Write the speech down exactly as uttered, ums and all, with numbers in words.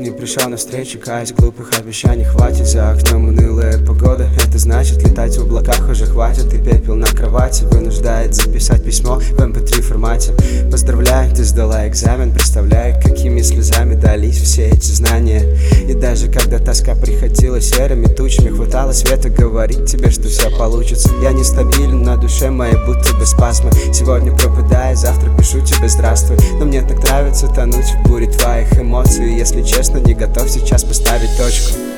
не пришел на встречу, каюсь, глупых обещаний хватит. За окном унылая погода, это значит летать в облаках уже хватит. И пепел на кровати вынуждает записать письмо в эм пэ три формате. Поздравляю, ты сдала экзамен, представляю, какими слезами дались все эти знания. И даже когда тоска приходила серыми тучами, хватало света говорить тебе, что все получится. Я нестабилен, на душе моей будто бы спазмы. Сегодня пропадаю, завтра пишу тебе здравствуй. Но мне так нравится тонуть в буре твоих эмоций. Если честно, не готов сейчас поставить точку.